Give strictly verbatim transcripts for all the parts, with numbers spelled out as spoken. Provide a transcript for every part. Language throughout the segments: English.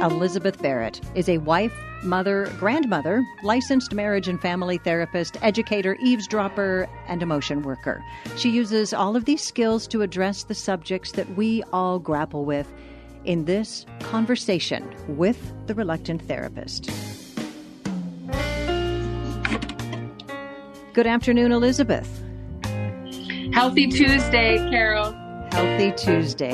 Elizabeth Barrett is a wife, mother, grandmother, licensed marriage and family therapist, educator, eavesdropper, and emotion worker. She uses all of these skills to address the subjects that we all grapple with in this conversation with the Reluctant Therapist. Good afternoon, Elizabeth. Healthy Tuesday, Carol. Healthy Tuesday.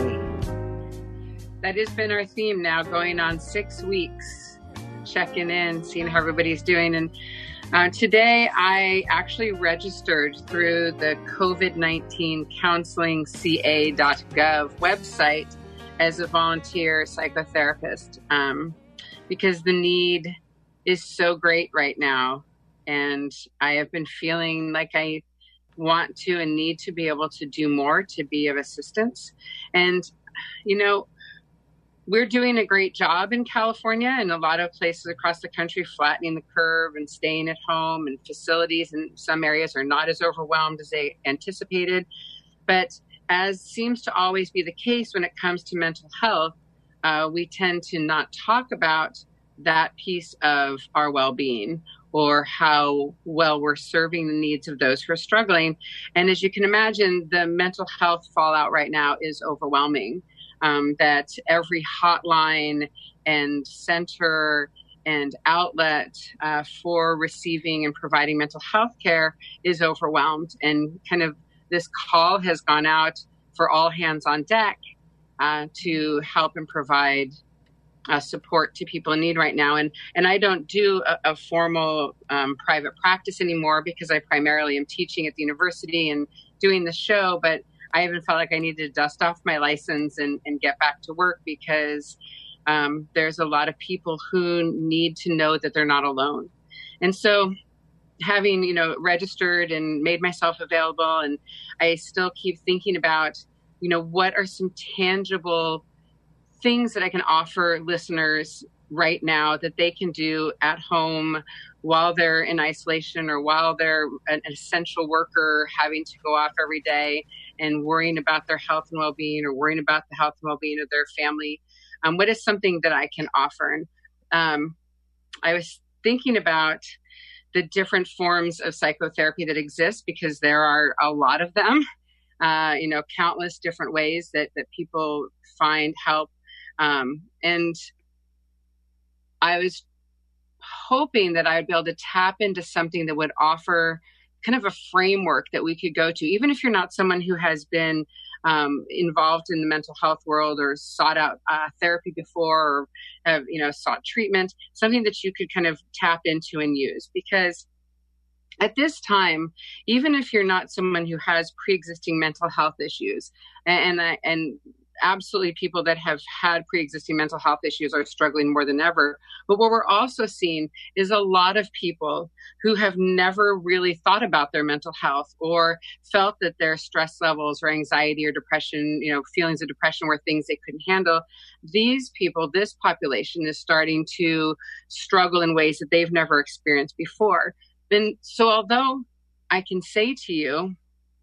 That has been our theme now, going on six weeks, checking in, seeing how everybody's doing. And uh, today I actually registered through the COVID nineteen counseling c a dot gov website as a volunteer psychotherapist um, because the need is so great right now. And I have been feeling like I want to and need to be able to do more to be of assistance. And, you know, we're doing a great job in California and a lot of places across the country, flattening the curve and staying at home, and facilities in some areas are not as overwhelmed as they anticipated. But as seems to always be the case when it comes to mental health, uh, we tend to not talk about that piece of our well-being or how well we're serving the needs of those who are struggling. And as you can imagine, the mental health fallout right now is overwhelming. Um, that every hotline and center and outlet uh, for receiving and providing mental health care is overwhelmed. And kind of this call has gone out for all hands on deck uh, to help and provide uh, support to people in need right now. And and I don't do a, a formal um, private practice anymore because I primarily am teaching at the university and doing the show, but I even felt like I needed to dust off my license and, and get back to work because um, there's a lot of people who need to know that they're not alone. And so having, you know, registered and made myself available, and I still keep thinking about, you know, what are some tangible things that I can offer listeners right now that they can do at home while they're in isolation or while they're an essential worker having to go off every day and worrying about their health and well-being or worrying about the health and well-being of their family. Um, what is something that I can offer? And um, I was thinking about the different forms of psychotherapy that exist because there are a lot of them, uh, you know, countless different ways that, that people find help. Um, and I was hoping that I would be able to tap into something that would offer kind of a framework that we could go to, even if you're not someone who has been um, involved in the mental health world or sought out uh, therapy before or have, you know, sought treatment, something that you could kind of tap into and use. Because at this time, even if you're not someone who has pre-existing mental health issues, and and, and absolutely people that have had pre-existing mental health issues are struggling more than ever. But what we're also seeing is a lot of people who have never really thought about their mental health or felt that their stress levels or anxiety or depression, you know, feelings of depression were things they couldn't handle. These people, this population is starting to struggle in ways that they've never experienced before. Then, so although I can say to you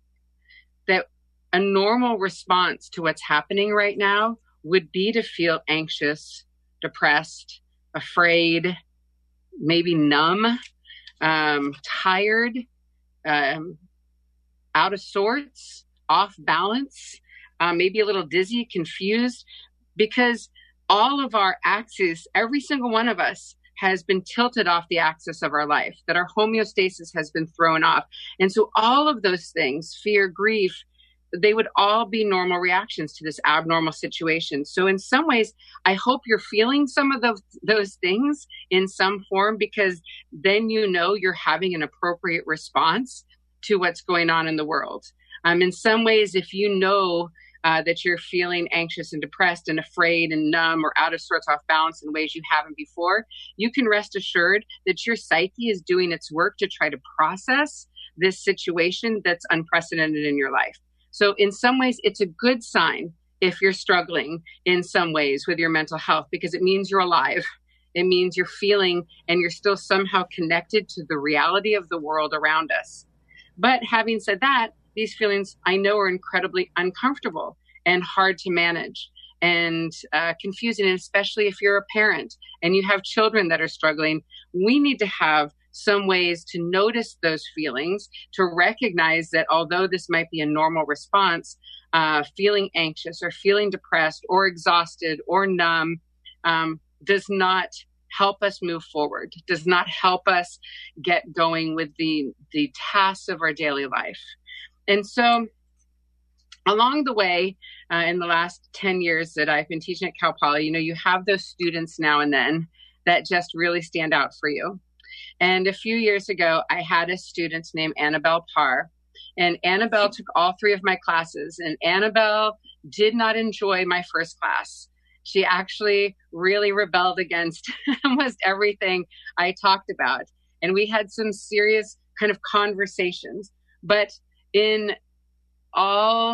that a normal response to what's happening right now would be to feel anxious, depressed, afraid, maybe numb, um, tired, um, out of sorts, off balance, uh, maybe a little dizzy, confused, because all of our axes, every single one of us, has been tilted off the axis of our life, that our homeostasis has been thrown off. And so all of those things, fear, grief, they would all be normal reactions to this abnormal situation. So in some ways, I hope you're feeling some of those, those things in some form, because then you know you're having an appropriate response to what's going on in the world. Um, in some ways, if you know uh, that you're feeling anxious and depressed and afraid and numb or out of sorts, off balance in ways you haven't before, you can rest assured that your psyche is doing its work to try to process this situation that's unprecedented in your life. So in some ways, it's a good sign if you're struggling in some ways with your mental health, because it means you're alive. It means you're feeling and you're still somehow connected to the reality of the world around us. But having said that, these feelings I know are incredibly uncomfortable and hard to manage. and uh, confusing, and especially if you're a parent and you have children that are struggling. We need to have some ways to notice those feelings, to recognize that although this might be a normal response, uh, feeling anxious or feeling depressed or exhausted or numb um, does not help us move forward, does not help us get going with the, the tasks of our daily life. And so along the way, uh, in the last ten years that I've been teaching at Cal Poly, you know, you have those students now and then that just really stand out for you. And a few years ago, I had a student named Annabelle Parr, and Annabelle took all three of my classes, and Annabelle did not enjoy my first class. She actually really rebelled against almost everything I talked about. And we had some serious kind of conversations, but in all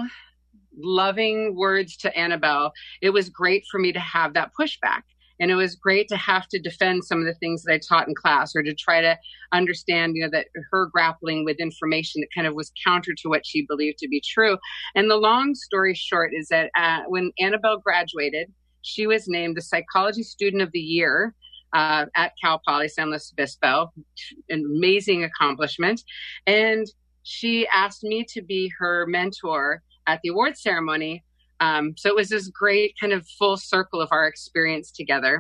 loving words to Annabelle, it was great for me to have that pushback. And it was great to have to defend some of the things that I taught in class, or to try to understand, you know, that her grappling with information that kind of was counter to what she believed to be true. And the long story short is that uh, when Annabelle graduated, she was named the Psychology Student of the Year uh, at Cal Poly San Luis Obispo. An amazing accomplishment. And she asked me to be her mentor at the award ceremony. Um, so it was this great kind of full circle of our experience together.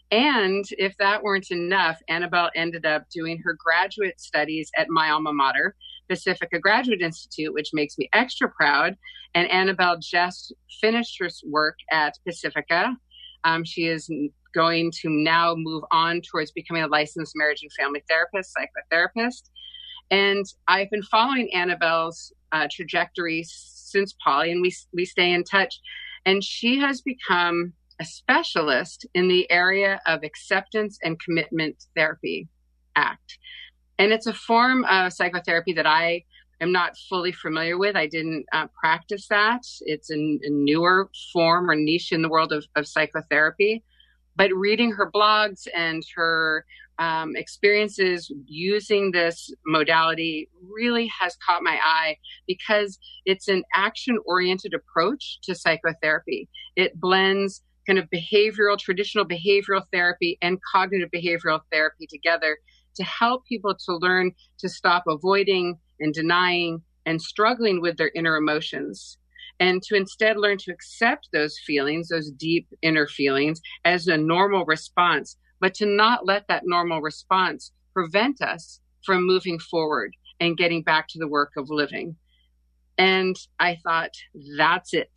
And if that weren't enough, Annabelle ended up doing her graduate studies at my alma mater, Pacifica Graduate Institute, which makes me extra proud. And Annabelle just finished her work at Pacifica. Um, she is going to now move on towards becoming a licensed marriage and family therapist, psychotherapist. And I've been following Annabelle's uh, trajectory since Poly, and we we stay in touch. And she has become a specialist in the area of acceptance and commitment therapy, ACT. And it's a form of psychotherapy that I am not fully familiar with. I didn't uh, practice that. It's a, a newer form or niche in the world of, of psychotherapy. But reading her blogs and her um, experiences using this modality really has caught my eye, because it's an action-oriented approach to psychotherapy. It blends kind of behavioral, traditional behavioral therapy and cognitive behavioral therapy together to help people to learn to stop avoiding and denying and struggling with their inner emotions, and to instead learn to accept those feelings, those deep inner feelings, as a normal response, but to not let that normal response prevent us from moving forward and getting back to the work of living. And I thought, that's it.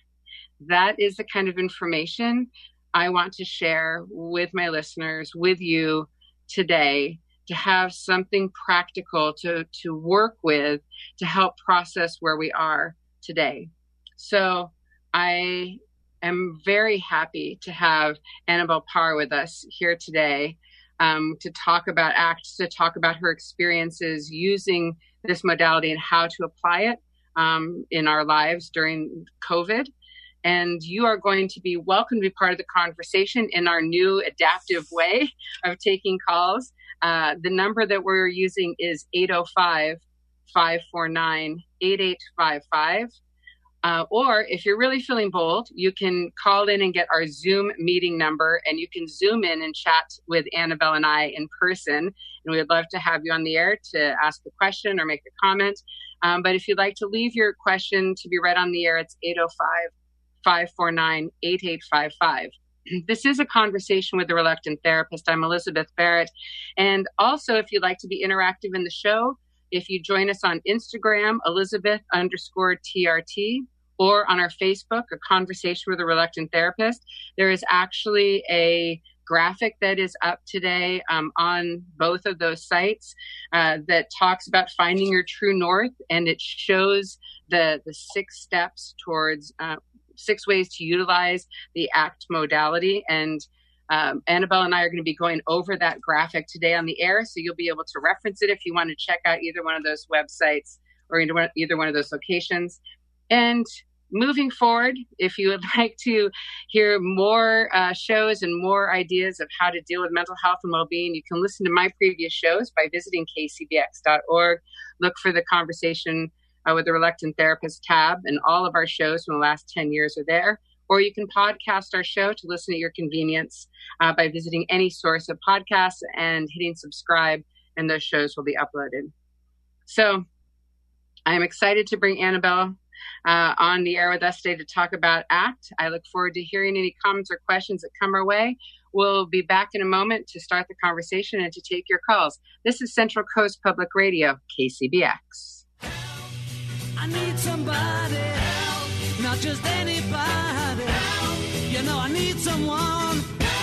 That is the kind of information I want to share with my listeners, with you today, to have something practical to, to work with to help process where we are today. So I am very happy to have Annabelle Parr with us here today um, to talk about ACT, to talk about her experiences using this modality and how to apply it um, in our lives during COVID. And you are going to be welcome to be part of the conversation in our new adaptive way of taking calls. Uh, the number that we're using is eight oh five, five four nine, eight eight five five. Uh, or if you're really feeling bold, you can call in and get our Zoom meeting number, and you can Zoom in and chat with Annabelle and I in person. And we would love to have you on the air to ask a question or make a comment. Um, but if you'd like to leave your question to be read on the air, it's eight oh five, five four nine, eight eight five five. This is a conversation with the Reluctant Therapist. I'm Elizabeth Barrett. And also, if you'd like to be interactive in the show, if you join us on Instagram, Elizabeth underscore T R T, or on our Facebook, A Conversation with a Reluctant Therapist, there is actually a graphic that is up today um, on both of those sites uh, that talks about finding your true north, and it shows the, the six steps towards uh, six ways to utilize the ACT modality. And Um, Annabelle and I are going to be going over that graphic today on the air, so you'll be able to reference it if you want to check out either one of those websites or either one, either one of those locations. And moving forward, if you would like to hear more uh, shows and more ideas of how to deal with mental health and well-being, you can listen to my previous shows by visiting K C B X dot org. Look for the Conversation uh, with the Reluctant Therapist tab, and all of our shows from the last ten years are there. or you can podcast our show to listen at your convenience uh, by visiting any source of podcasts and hitting subscribe, and those shows will be uploaded. So I'm excited to bring Annabelle uh, on the air with us today to talk about ACT. I look forward to hearing any comments or questions that come our way. We'll be back in a moment to start the conversation and to take your calls. This is Central Coast Public Radio, K C B X. I need somebody help, not just anybody help. You know I need someone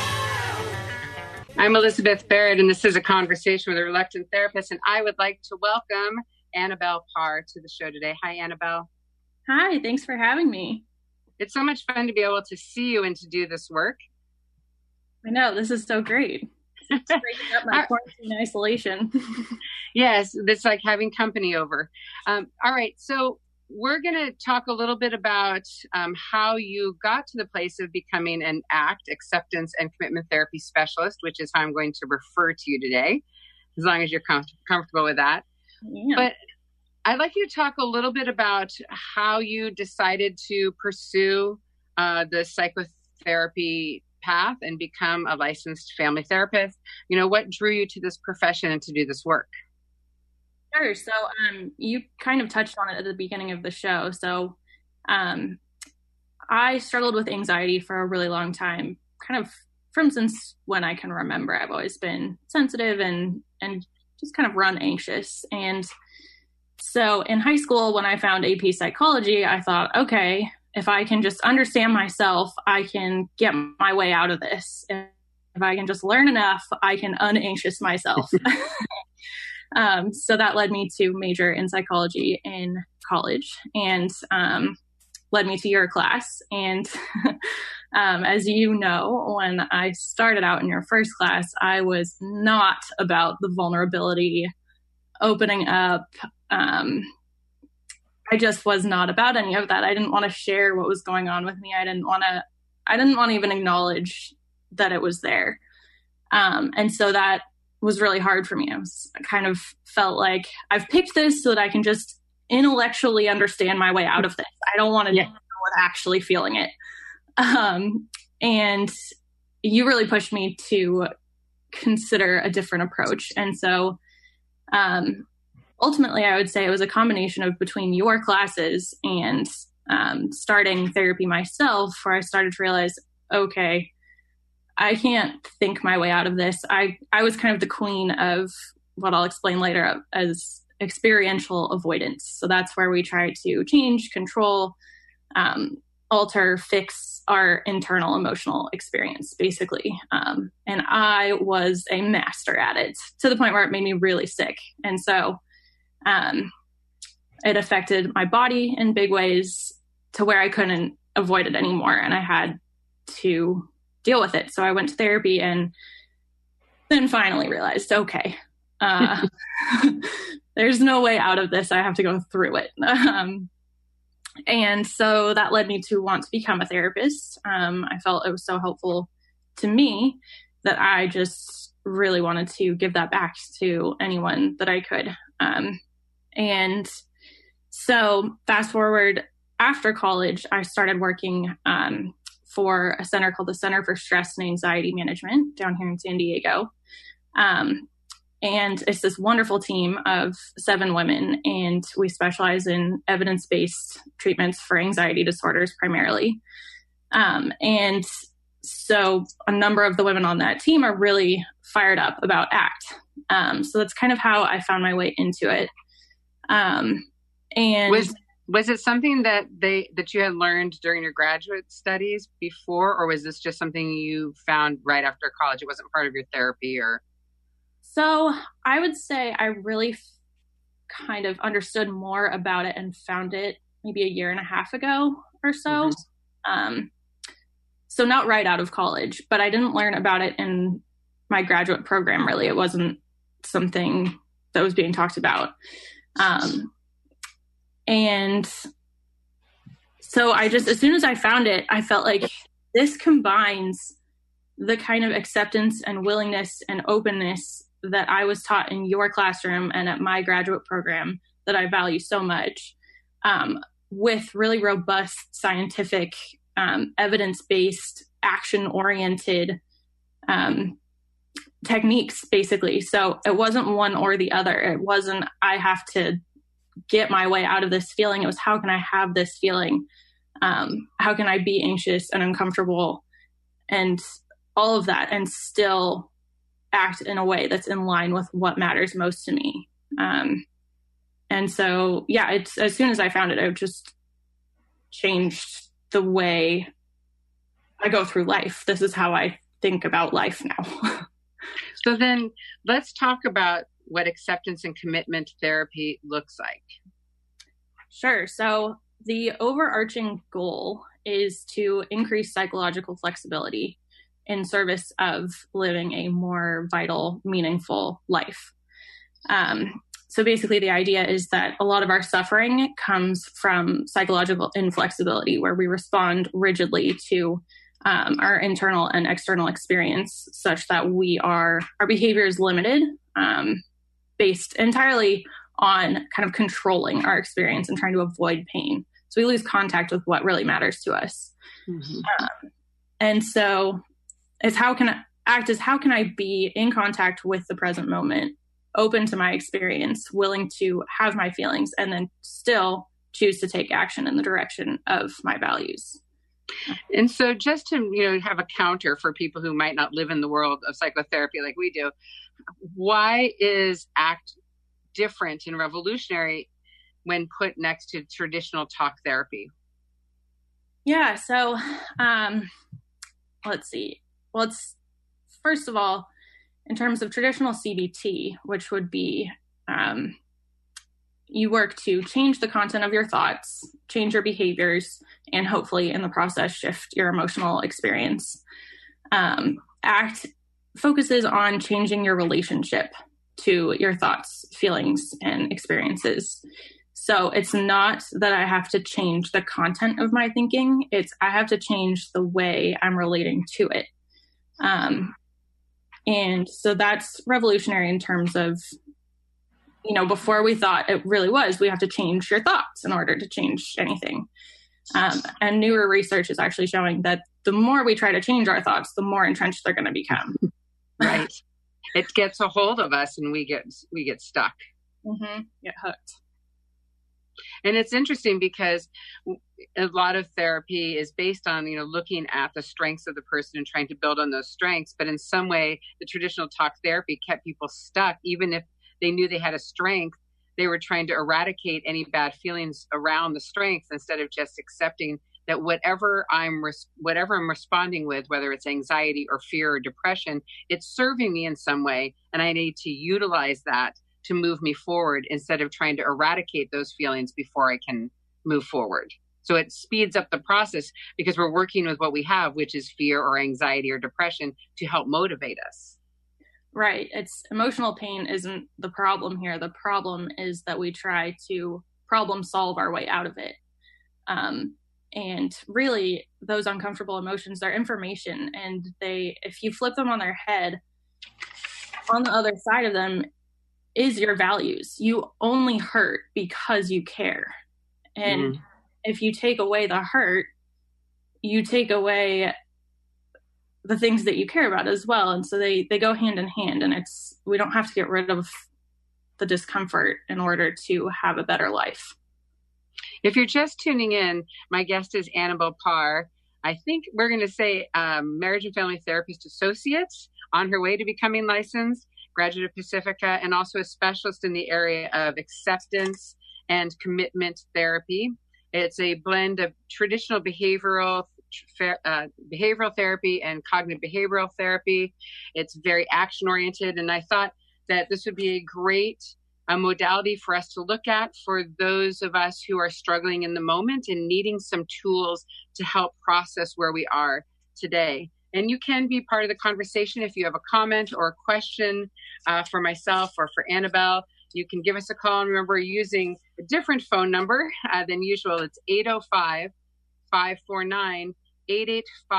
help. I'm Elizabeth Barrett, and this is a conversation with a reluctant therapist, and I would like to welcome Annabelle Parr to the show today. Hi, Annabelle. Hi, thanks for having me. It's so much fun to be able to see you and to do this work. I know, this is so great. It's breaking up my quarantine isolation. Yes, it's like having company over. Um, all right, so we're going to talk a little bit about um, how you got to the place of becoming an ACT, Acceptance and Commitment Therapy Specialist, which is how I'm going to refer to you today, as long as you're com- comfortable with that. Yeah. But I'd like you to talk a little bit about how you decided to pursue uh, the psychotherapy path and become a licensed family therapist. You know, what drew you to this profession and to do this work? Sure. So um, you kind of touched on it at the beginning of the show. So um, I struggled with anxiety for a really long time, kind of from since when I can remember. I've always been sensitive and, and just kind of run anxious. And so in high school, when I found A P Psychology, I thought, okay, if I can just understand myself, I can get my way out of this. If I can just learn enough, I can unanxious myself. um, so that led me to major in psychology in college and um, led me to your class. And um, as you know, when I started out in your first class, I was not about the vulnerability, opening up. Um, I just was not about any of that. I didn't want to share what was going on with me. I didn't want to, I didn't want to even acknowledge that it was there. Um, and so that was really hard for me. I was I kind of felt like I've picked this so that I can just intellectually understand my way out of this. I don't want to yeah. deal with actually feeling it. Um, and you really pushed me to consider a different approach. And so, um, ultimately, I would say it was a combination of between your classes and um, starting therapy myself, where I started to realize, okay, I can't think my way out of this. I, I was kind of the queen of what I'll explain later as experiential avoidance. So that's where we try to change, control, um, alter, fix our internal emotional experience, basically. Um, and I was a master at it to the point where it made me really sick. And so Um, it affected my body in big ways to where I couldn't avoid it anymore. And I had to deal with it. So I went to therapy and then finally realized, okay, uh, there's no way out of this. I have to go through it. Um, and so that led me to want to become a therapist. Um, I felt it was so helpful to me that I just really wanted to give that back to anyone that I could. Um, And so fast forward after college, I started working um, for a center called the Center for Stress and Anxiety Management down here in San Diego. Um, and it's this wonderful team of seven women, and we specialize in evidence-based treatments for anxiety disorders primarily. Um, and so a number of the women on that team are really fired up about ACT. Um, so that's kind of how I found my way into it. Um, and was, was it something that they, that you had learned during your graduate studies before, or was this just something you found right after college? It wasn't part of your therapy or? So I would say I really f- kind of understood more about it and found it maybe a year and a half ago or so. Mm-hmm. Um, so not right out of college, but I didn't learn about it in my graduate program. Really. It wasn't something that was being talked about. Um, and so I just, as soon as I found it, I felt like this combines the kind of acceptance and willingness and openness that I was taught in your classroom and at my graduate program that I value so much, um, with really robust scientific um, evidence-based, action-oriented um, techniques, basically. So it wasn't one or the other. It wasn't, I have to get my way out of this feeling. It was, how can I have this feeling? Um, how can I be anxious and uncomfortable and all of that and still act in a way that's in line with what matters most to me? Um, and so, yeah, it's, as soon as I found it, it just changed the way I go through life. This is how I think about life now. So then let's talk about what acceptance and commitment therapy looks like. Sure. So the overarching goal is to increase psychological flexibility in service of living a more vital, meaningful life. Um, so basically the idea is that a lot of our suffering comes from psychological inflexibility, where we respond rigidly to um, our internal and external experience, such that we are, our behavior is limited, um, based entirely on kind of controlling our experience and trying to avoid pain. So we lose contact with what really matters to us. Mm-hmm. Um, and so it's how can I act as how can I be in contact with the present moment, open to my experience, willing to have my feelings, and then still choose to take action in the direction of my values. And so just to, you know, have a counter for people who might not live in the world of psychotherapy like we do, why is ACT different and revolutionary when put next to traditional talk therapy? Yeah, so um, let's see. Well, it's, first of all, in terms of traditional C B T, which would be um, you work to change the content of your thoughts, change your behaviors, and hopefully in the process shift your emotional experience. Um, ACT focuses on changing your relationship to your thoughts, feelings, and experiences. So it's not that I have to change the content of my thinking. It's I have to change the way I'm relating to it. Um, and so that's revolutionary in terms of, you know, before we thought it really was, we have to change your thoughts in order to change anything. Um, and newer research is actually showing that the more we try to change our thoughts, the more entrenched they're going to become. Right. It gets a hold of us and we get, we get stuck. Mm-hmm. Get hooked. And it's interesting because a lot of therapy is based on, you know, looking at the strengths of the person and trying to build on those strengths. But in some way, the traditional talk therapy kept people stuck. Even if they knew they had a strength, they were trying to eradicate any bad feelings around the strengths instead of just accepting that whatever I'm res- whatever I'm responding with, whether it's anxiety or fear or depression, it's serving me in some way. And I need to utilize that to move me forward instead of trying to eradicate those feelings before I can move forward. So it speeds up the process because we're working with what we have, which is fear or anxiety or depression, to help motivate us. Right. It's emotional pain isn't the problem here. The problem is that we try to problem solve our way out of it. Um, and really, those uncomfortable emotions are information. And they, if you flip them on their head, on the other side of them is your values. You only hurt because you care. And mm. if you take away the hurt, you take away the things that you care about as well. And so they, they go hand in hand, and it's, we don't have to get rid of the discomfort in order to have a better life. If you're just tuning in, my guest is Annabelle Parr. I think we're going to say um, marriage and family therapist associate on her way to becoming licensed, graduate of Pacifica, and also a specialist in the area of acceptance and commitment therapy. It's a blend of traditional behavioral Uh, behavioral therapy and cognitive behavioral therapy. It's very action oriented. And I thought that this would be a great uh, modality for us to look at for those of us who are struggling in the moment and needing some tools to help process where we are today. And you can be part of the conversation if you have a comment or a question uh, for myself or for Annabelle. You can give us a call. And remember, using a different phone number uh, than usual. It's eight oh five, five four nine, eight eight five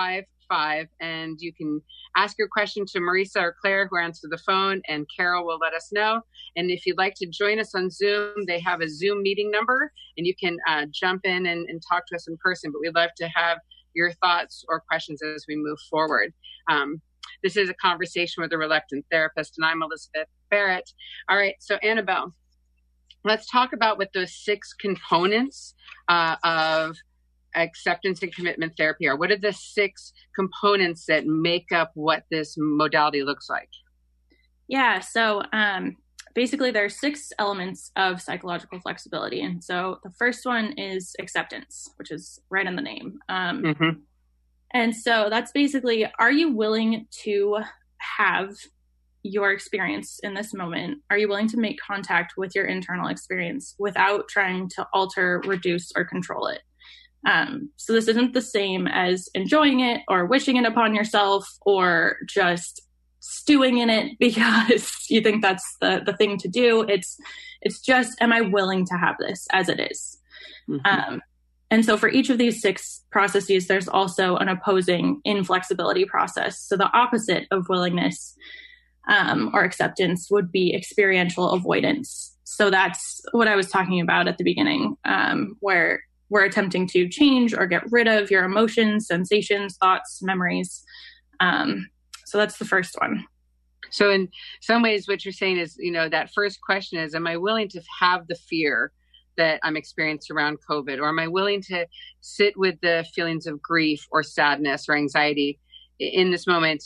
five, and you can ask your question to Marisa or Claire, who answer the phone, and Carol will let us know. And if you'd like to join us on Zoom, they have a Zoom meeting number, and you can uh, jump in and, and talk to us in person. But we'd love to have your thoughts or questions as we move forward. Um, this is a conversation with a reluctant therapist, and I'm Elizabeth Barrett. All right, so Annabelle, let's talk about what those six components uh, of acceptance and commitment therapy are. What are the six components that make up what this modality looks like? Yeah, so um, basically there are six elements of psychological flexibility. And so the first one is acceptance, which is right in the name. Um, mm-hmm. And so that's basically, are you willing to have your experience in this moment? Are you willing to make contact with your internal experience without trying to alter, reduce, or control it? Um, so this isn't the same as enjoying it or wishing it upon yourself or just stewing in it because you think that's the, the thing to do. It's, it's just, am I willing to have this as it is? Mm-hmm. Um, and so for each of these six processes, there's also an opposing inflexibility process. So the opposite of willingness um, or acceptance would be experiential avoidance. So that's what I was talking about at the beginning, um, where we're attempting to change or get rid of your emotions, sensations, thoughts, memories. Um, so that's the first one. So in some ways, what you're saying is, you know, that first question is, am I willing to have the fear that I'm experiencing around COVID? Or am I willing to sit with the feelings of grief or sadness or anxiety in this moment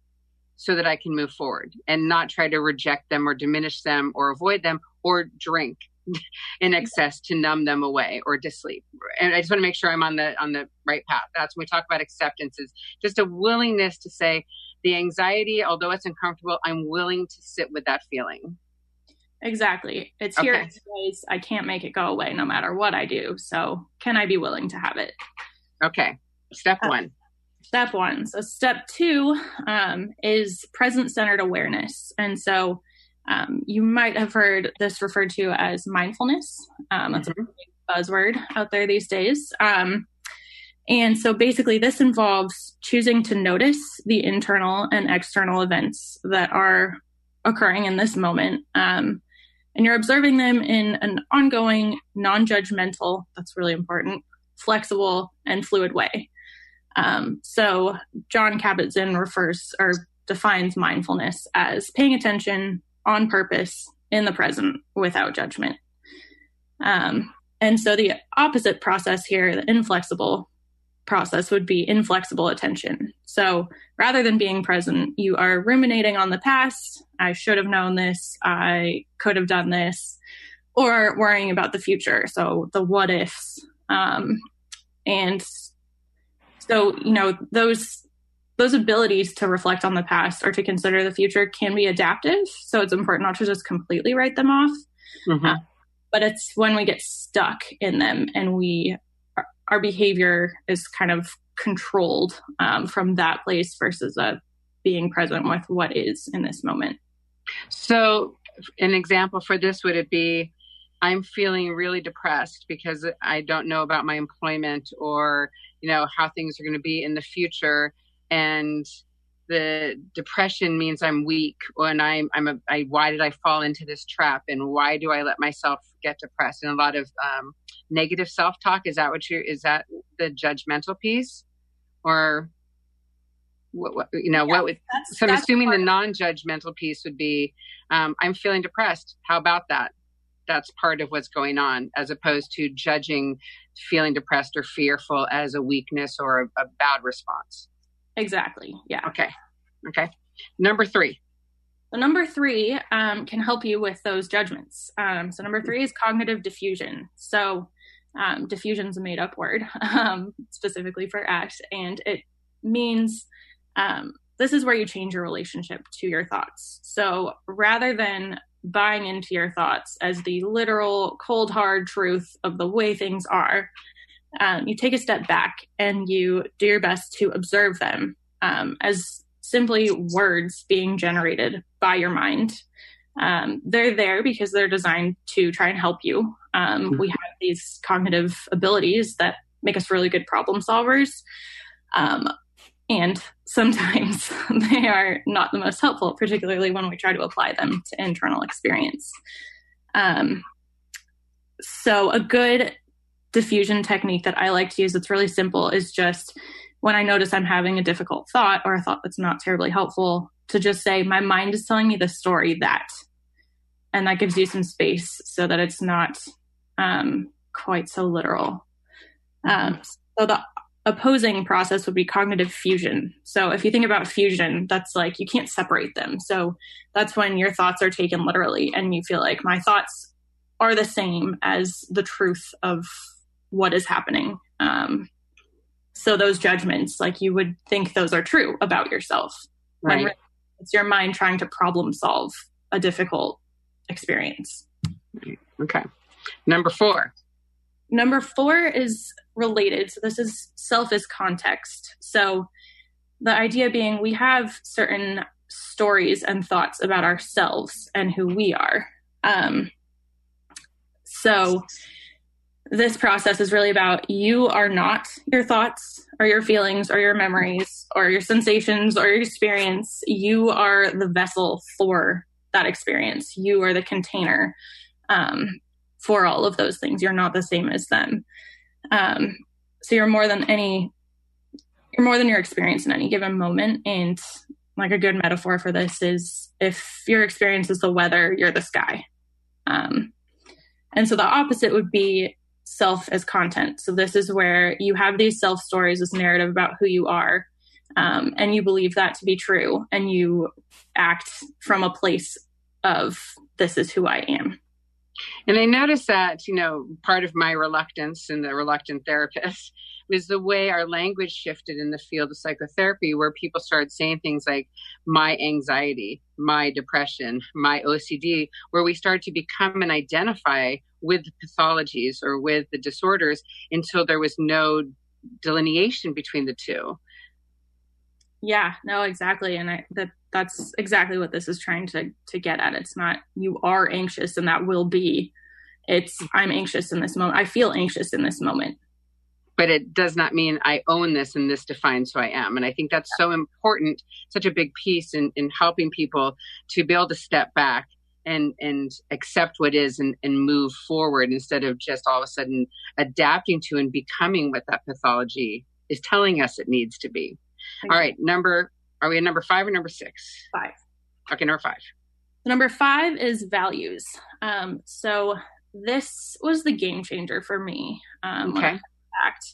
so that I can move forward and not try to reject them or diminish them or avoid them or drink in excess to numb them away or to sleep? And I just want to make sure I'm on the on the right path. That's when we talk about acceptance, is just a willingness to say the anxiety, although it's uncomfortable, I'm willing to sit with that feeling. Exactly. It's here. Okay. It's I can't make it go away no matter what I do. So can I be willing to have it? Okay. Step one. Uh, step one. So step two um, is present-centered awareness. And so Um, you might have heard this referred to as mindfulness. Um, that's mm-hmm. a big buzzword out there these days. Um, and so basically this involves choosing to notice the internal and external events that are occurring in this moment. Um, and you're observing them in an ongoing, non-judgmental, that's really important, flexible and fluid way. Um, so Jon Kabat-Zinn refers or defines mindfulness as paying attention on purpose in the present without judgment. Um, and so the opposite process here, the inflexible process, would be inflexible attention. So rather than being present, you are ruminating on the past. I should have known this. I could have done this, or worrying about the future. So the what ifs. Um, and so, you know, those Those abilities to reflect on the past or to consider the future can be adaptive. So it's important not to just completely write them off. Mm-hmm. Uh, but it's when we get stuck in them and we, our, our behavior is kind of controlled um, from that place versus uh, being present with what is in this moment. So an example for this, would it be, I'm feeling really depressed because I don't know about my employment or, you know, how things are going to be in the future. And the depression means I'm weak, and I'm, I'm a, I, why did I fall into this trap? And why do I let myself get depressed? And a lot of um, negative self-talk. Is that what you, is that the judgmental piece? Or what, what you know, yeah, what would, so I'm assuming the non-judgmental piece would be, um, I'm feeling depressed. How about that? That's part of what's going on, as opposed to judging feeling depressed or fearful as a weakness or a, a bad response. Exactly. Yeah. Okay. Okay. Number three. The number three um, can help you with those judgments. Um, so number three is cognitive diffusion. So um, diffusion is a made up word um, specifically for ACT, and it means um, this is where you change your relationship to your thoughts. So rather than buying into your thoughts as the literal cold, hard truth of the way things are, Um, you take a step back and you do your best to observe them um, as simply words being generated by your mind. Um, they're there because they're designed to try and help you. Um, mm-hmm. We have these cognitive abilities that make us really good problem solvers. Um, And sometimes they are not the most helpful, particularly when we try to apply them to internal experience. Um, so a good diffusion technique that I like to use that's really simple is just when I notice I'm having a difficult thought or a thought that's not terribly helpful, to just say, my mind is telling me the story that, and that gives you some space so that it's not um, quite so literal. Um, so the opposing process would be cognitive fusion. So if you think about fusion, that's like, you can't separate them. So that's when your thoughts are taken literally and you feel like my thoughts are the same as the truth of what is happening. Um, so those judgments, like you would think those are true about yourself. Right. When it's your mind trying to problem solve a difficult experience. Okay. Number four. Number four is related. So this is self as context. So the idea being we have certain stories and thoughts about ourselves and who we are. Um, so this process is really about you are not your thoughts or your feelings or your memories or your sensations or your experience. You are the vessel for that experience. You are the container um, for all of those things. You're not the same as them. Um, so you're more than any, you're more than your experience in any given moment. And like a good metaphor for this is if your experience is the weather, you're the sky. Um, and so the opposite would be self as content. So this is where you have these self stories, this narrative about who you are, um, and you believe that to be true, and you act from a place of this is who I am. And I noticed that, you know, part of my reluctance and the reluctant therapist was the way our language shifted in the field of psychotherapy, where people started saying things like my anxiety, my depression, my O C D, where we started to become and identify with the pathologies or with the disorders until there was no delineation between the two. Yeah, no, exactly. And I, that that's exactly what this is trying to, to get at. It's not you are anxious and that will be. It's I'm anxious in this moment. I feel anxious in this moment. But it does not mean I own this and this defines who I am. And I think that's so important, such a big piece in, in helping people to be able to step back and, and accept what is and, and move forward instead of just all of a sudden adapting to and becoming what that pathology is telling us it needs to be. Thank all right, you. number, are we at number five or number six? Five. Okay, number five. Number five is values. Um, so this was the game changer for me. Um, okay. Act.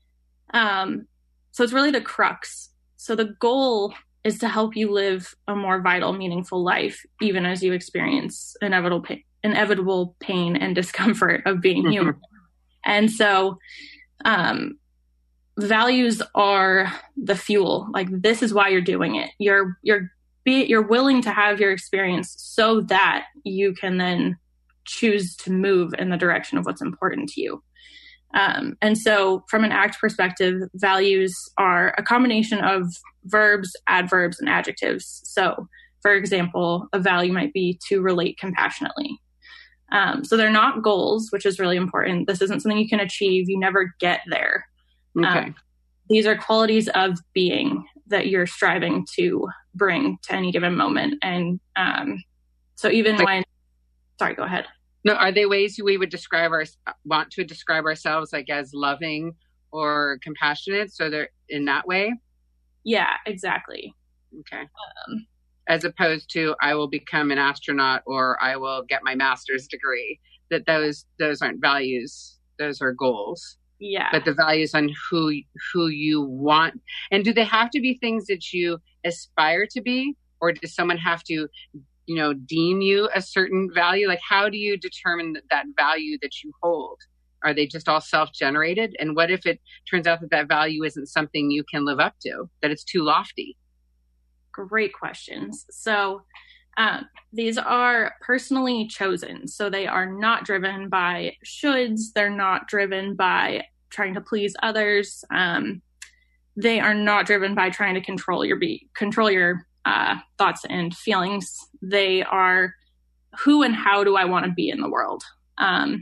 Um, so it's really the crux. So the goal is to help you live a more vital, meaningful life, even as you experience inevitable pain, inevitable pain and discomfort of being human. And so, um, values are the fuel. Like this is why you're doing it. You're, you're, be, you're willing to have your experience so that you can then choose to move in the direction of what's important to you. Um, and so from an ACT perspective, values are a combination of verbs, adverbs, and adjectives. So, for example, a value might be to relate compassionately. Um, so they're not goals, which is really important. This isn't something you can achieve. You never get there. Okay. Um, these are qualities of being that you're striving to bring to any given moment. And um, so even like, when, sorry, go ahead. No, are they ways we would describe our want to describe ourselves like as loving or compassionate? So they're in that way? Yeah, exactly. Okay. Um, as opposed to I will become an astronaut or I will get my master's degree. That those those aren't values. Those are goals. Yeah. But the values on who who you want. And do they have to be things that you aspire to be? Or does someone have to, you know, deem you a certain value? Like, how do you determine that, that value that you hold? Are they just all self-generated? And what if it turns out that that value isn't something you can live up to, that it's too lofty? Great questions. So um, these are personally chosen. So they are not driven by shoulds. They're not driven by trying to please others. Um, they are not driven by trying to control your be control your Uh, thoughts and feelings. They are who and how do I want to be in the world? Um,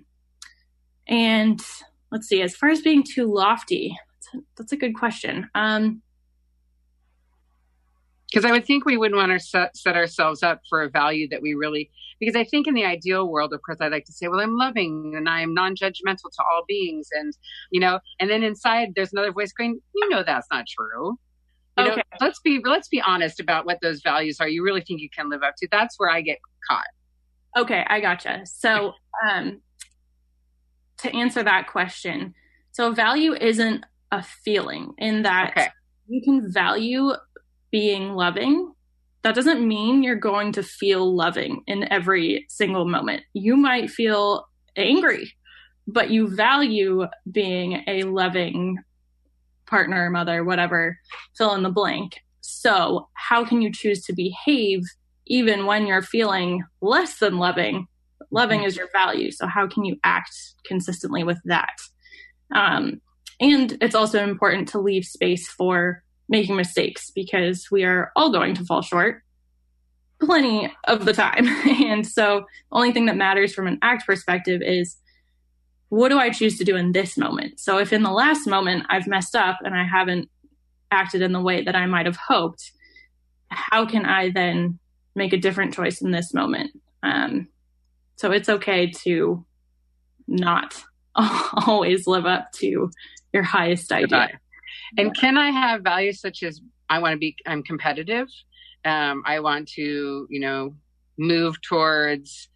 and let's see, as far as being too lofty, that's a, that's a good question. Um, Because I would think we wouldn't want to set, set ourselves up for a value that we really, because I think in the ideal world, of course, I'd like to say, well, I'm loving and I'm non-judgmental to all beings. And, you know, and then inside there's another voice going, you know, that's not true. You Okay. know, let's be, let's be honest about what those values are. You really think you can live up to. That's where I get caught. Okay. I gotcha. So, um, to answer that question, so value isn't a feeling in that Okay. you can value being loving. That doesn't mean you're going to feel loving in every single moment. You might feel angry, but you value being a loving partner, mother, whatever, fill in the blank. So how can you choose to behave even when you're feeling less than loving? Loving is your value. So how can you act consistently with that? Um, and it's also important to leave space for making mistakes, because we are all going to fall short plenty of the time. And so the only thing that matters from an act perspective is, what do I choose to do in this moment? So if in the last moment I've messed up and I haven't acted in the way that I might have hoped, how can I then make a different choice in this moment? Um, so it's okay to not always live up to your highest idea. And can I have values such as, I want to be, I'm competitive. Um, I want to, you know, move towards,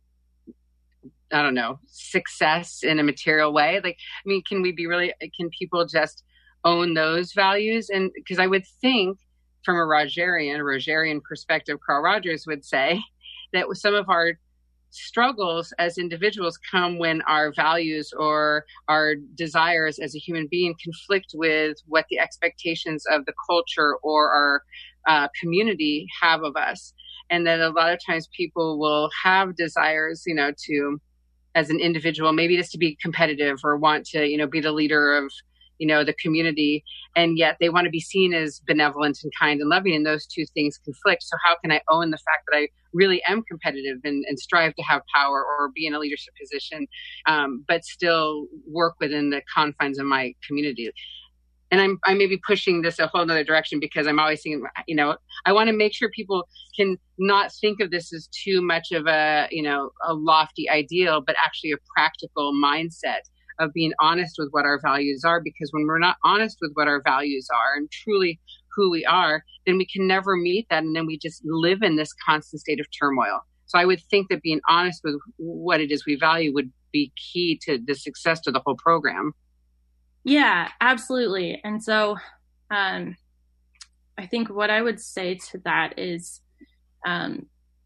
I don't know, success in a material way. Like, I mean, can we be really, can people just own those values? And because I would think from a Rogerian, Rogerian perspective, Carl Rogers would say that some of our struggles as individuals come when our values or our desires as a human being conflict with what the expectations of the culture or our uh, community have of us. And that a lot of times people will have desires, you know, to, as an individual, maybe just to be competitive or want to, you know, be the leader of, you know, the community. And yet they want to be seen as benevolent and kind and loving. And those two things conflict. So how can I own the fact that I really am competitive and, and strive to have power or be in a leadership position, um, but still work within the confines of my community? And I'm, I may be pushing this a whole nother direction because I'm always thinking, you know, I want to make sure people can not think of this as too much of a, you know, a lofty ideal, but actually a practical mindset of being honest with what our values are. Because when we're not honest with what our values are and truly who we are, then we can never meet that. And then we just live in this constant state of turmoil. So I would think that being honest with what it is we value would be key to the success of the whole program. Yeah, absolutely. And so um, I think what I would say to that is, um,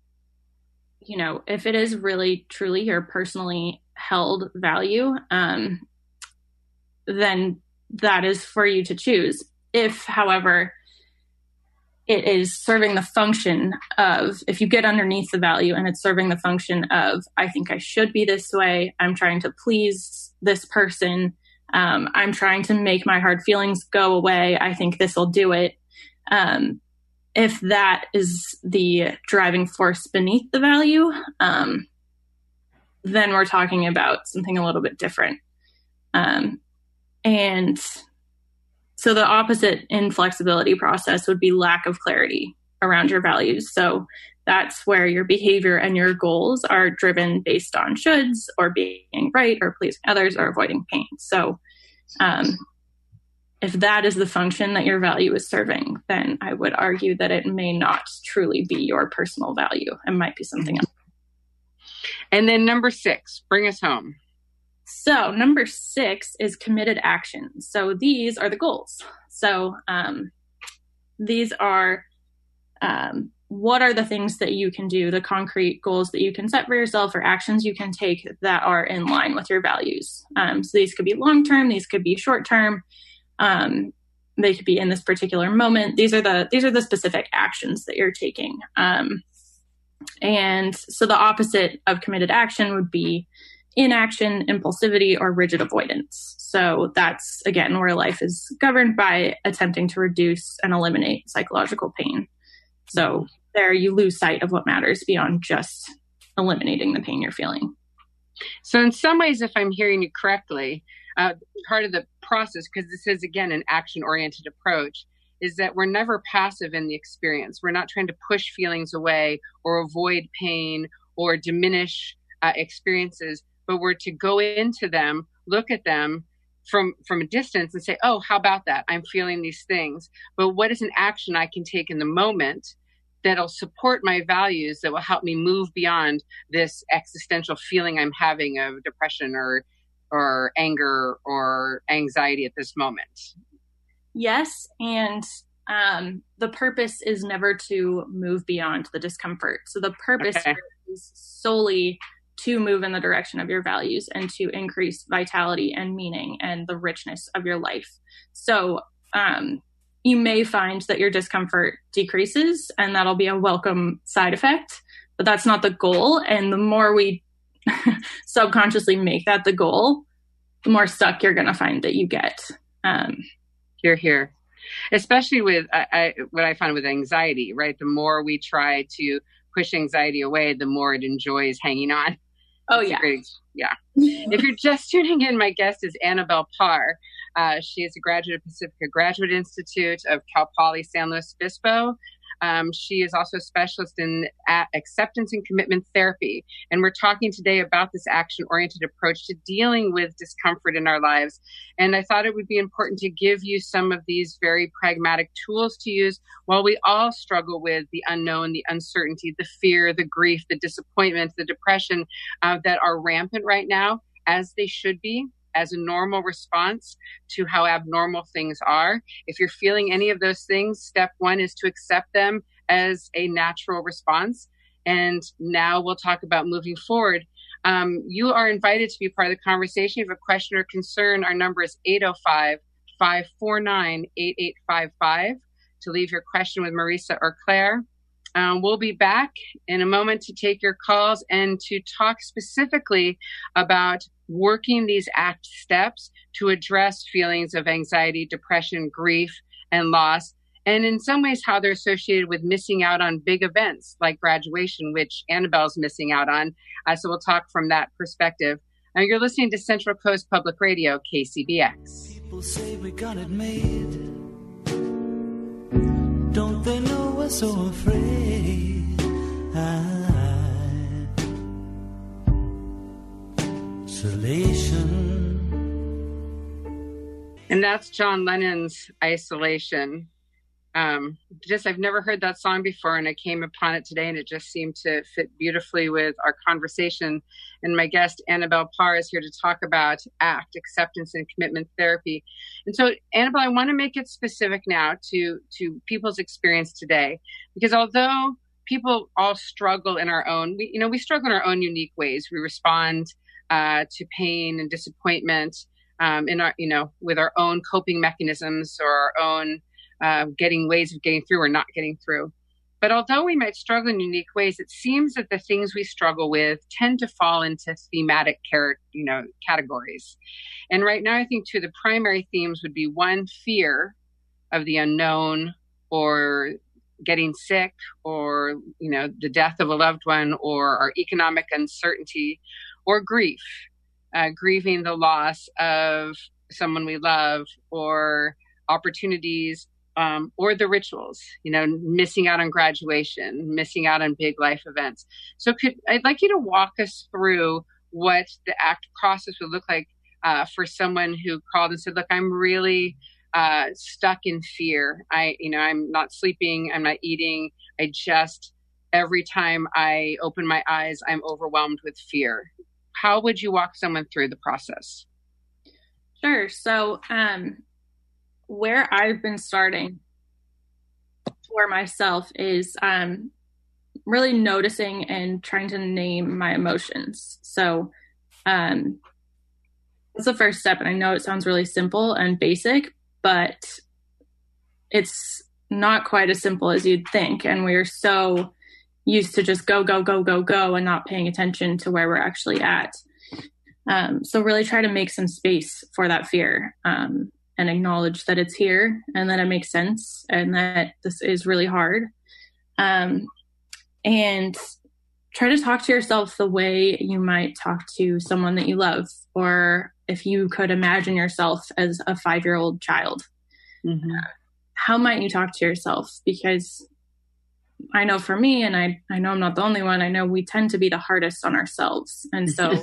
you know, if it is really truly your personally held value, um, then that is for you to choose. If, however, it is serving the function of, if you get underneath the value and it's serving the function of, I think I should be this way, I'm trying to please this person, Um, I'm trying to make my hard feelings go away, I think this will do it. Um, if that is the driving force beneath the value, um, then we're talking about something a little bit different. Um, and so the opposite inflexibility process would be lack of clarity around your values. So that's where your behavior and your goals are driven based on shoulds or being right or pleasing others or avoiding pain. So um, if that is the function that your value is serving, then I would argue that it may not truly be your personal value. It might be something else. And then number six, bring us home. So number six is committed action. So these are the goals. So um, these are um, what are the things that you can do, the concrete goals that you can set for yourself or actions you can take that are in line with your values. Um, so these could be long-term, these could be short-term, um, they could be in this particular moment. These are the these are the specific actions that you're taking. Um, and so the opposite of committed action would be inaction, impulsivity, or rigid avoidance. So that's, again, where life is governed by attempting to reduce and eliminate psychological pain. So there you lose sight of what matters beyond just eliminating the pain you're feeling. So in some ways, if I'm hearing you correctly, uh, part of the process, because this is, again, an action-oriented approach, is that we're never passive in the experience. We're not trying to push feelings away or avoid pain or diminish uh, experiences, but we're to go into them, look at them from, from a distance and say, oh, how about that? I'm feeling these things, but what is an action I can take in the moment that'll support my values, that will help me move beyond this existential feeling I'm having of depression or or anger or anxiety at this moment? Yes. And um, the purpose is never to move beyond the discomfort. So the purpose Okay. is solely to move in the direction of your values and to increase vitality and meaning and the richness of your life. So um, you may find that your discomfort decreases, and that'll be a welcome side effect, but that's not the goal. And the more we subconsciously make that the goal, the more stuck you're going to find that you get. Um, Here, here. Especially with I, I, what I find with anxiety, right? The more we try to push anxiety away, the more it enjoys hanging on. oh, It's a yeah. great- yeah. If you're just tuning in, my guest is Annabelle Parr. Uh, she is a graduate of Pacifica Graduate Institute of Cal Poly San Luis Obispo. Um, she is also a specialist in a- acceptance and commitment therapy. And we're talking today about this action-oriented approach to dealing with discomfort in our lives. And I thought it would be important to give you some of these very pragmatic tools to use while we all struggle with the unknown, the uncertainty, the fear, the grief, the disappointment, the depression uh, that are rampant right now, as they should be, as a normal response to how abnormal things are. If you're feeling any of those things, step one is to accept them as a natural response. And now we'll talk about moving forward. Um, you are invited to be part of the conversation. If you have a question or concern, our number is eight oh five, five four nine, eight eight five five to leave your question with Marisa or Claire. Um, we'll be back in a moment to take your calls and to talk specifically about working these ACT steps to address feelings of anxiety, depression, grief, and loss, and in some ways how they're associated with missing out on big events like graduation, which Annabelle's missing out on. Uh, so we'll talk from that perspective. Uh, you're listening to Central Coast Public Radio, K C B X. People say we got it made. Don't they know we're so afraid? I... Isolation. And that's John Lennon's Isolation. Um, just, I've never heard that song before, and I came upon it today, and it just seemed to fit beautifully with our conversation. And my guest, Annabelle Parr, is here to talk about ACT, Acceptance and Commitment Therapy. And so, Annabelle, I want to make it specific now to, to people's experience today, because although people all struggle in our own, we, you know, we struggle in our own unique ways. We respond uh, to pain and disappointment um, in our, you know, with our own coping mechanisms or our own Uh, getting ways of getting through or not getting through. But although we might struggle in unique ways, it seems that the things we struggle with tend to fall into thematic car- you know, categories. And right now, I think two of the primary themes would be one, fear of the unknown or getting sick or, you know, the death of a loved one or our economic uncertainty, or grief, uh, grieving the loss of someone we love, or opportunities Um, or the rituals, you know, missing out on graduation, missing out on big life events. So could I'd like you to walk us through what the ACT process would look like uh, for someone who called and said, look, I'm really uh, stuck in fear. I, you know, I'm not sleeping, I'm not eating. I just, every time I open my eyes, I'm overwhelmed with fear. How would you walk someone through the process? Sure. So, um, where I've been starting for myself is um, really noticing and trying to name my emotions. So um, that's the first step. And I know it sounds really simple and basic, but it's not quite as simple as you'd think. And we're so used to just go, go, go, go, go, and not paying attention to where we're actually at. Um, so really try to make some space for that fear. Um, and acknowledge that it's here and that it makes sense and that this is really hard. Um, and try to talk to yourself the way you might talk to someone that you love, or if you could imagine yourself as a five-year-old child. Mm-hmm. Uh, how might you talk to yourself? Because I know for me, and I, I know I'm not the only one, I know we tend to be the hardest on ourselves. And so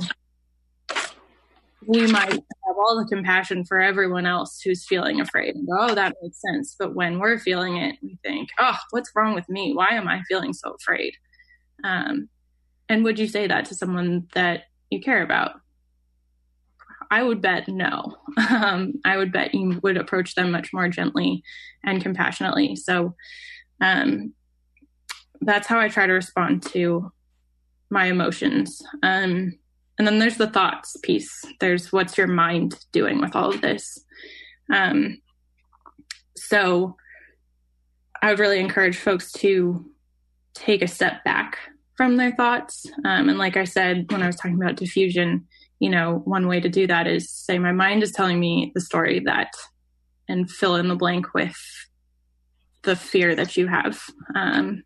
we might have all the compassion for everyone else who's feeling afraid and go, oh, that makes sense. But when we're feeling it, we think, oh, what's wrong with me? Why am I feeling so afraid? Um, and would you say that to someone that you care about? I would bet no. Um, I would bet you would approach them much more gently and compassionately. So um, that's how I try to respond to my emotions. Um, and then there's the thoughts piece. There's what's your mind doing with all of this. Um, so I would really encourage folks to take a step back from their thoughts. Um, and like I said, when I was talking about diffusion, you know, one way to do that is say, my mind is telling me the story that, and fill in the blank with the fear that you have. Um,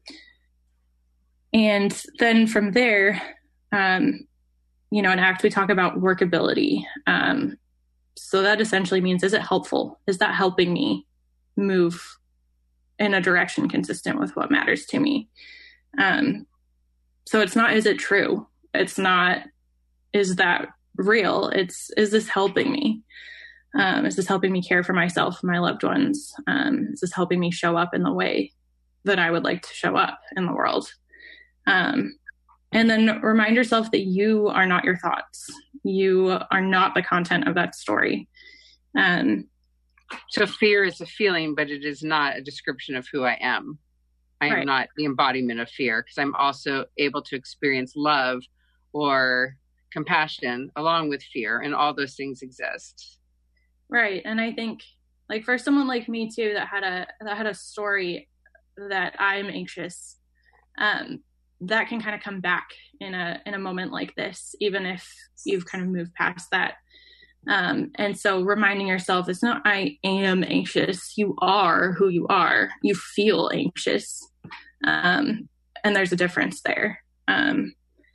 and then from there, um, you know, in ACT, we talk about workability. Um, so that essentially means, is it helpful? Is that helping me move in a direction consistent with what matters to me? Um, so it's not, is it true? It's not, is that real? It's, is this helping me? Um, is this helping me care for myself and my loved ones? Um, is this helping me show up in the way that I would like to show up in the world? Um, and then remind yourself that you are not your thoughts. You are not the content of that story. Um, so fear is a feeling, but it is not a description of who I am. I am right. not the embodiment of fear, because I'm also able to experience love or compassion along with fear, and all those things exist. Right. And I think, like, for someone like me too, that had a that had a story that I'm anxious, um, that can kind of come back in a in a moment like this, even if you've kind of moved past that. Um, and so reminding yourself, it's not I am anxious. You are who you are. You feel anxious. Um, and there's a difference there. Um,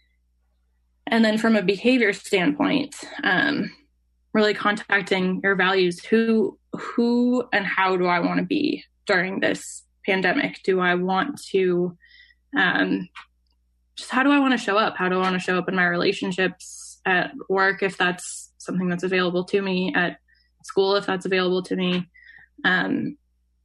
and then from a behavior standpoint, um, really contacting your values. Who, who and how do I want to be during this pandemic? Do I want to, um, just how do I want to show up? How do I want to show up in my relationships, at work, if that's something that's available to me, at school, if that's available to me? Um,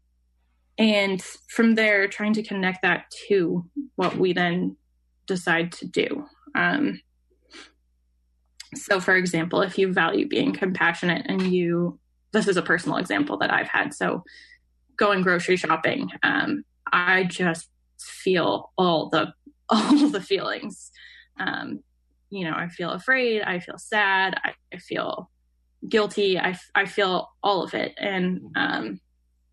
and from there, trying to connect that to what we then decide to do. Um, so for example, if you value being compassionate and you, this is a personal example that I've had. So going grocery shopping, um, I just feel all the, all the feelings. Um, you know, I feel afraid, I feel sad, I, I feel guilty, I, I feel all of it. And um,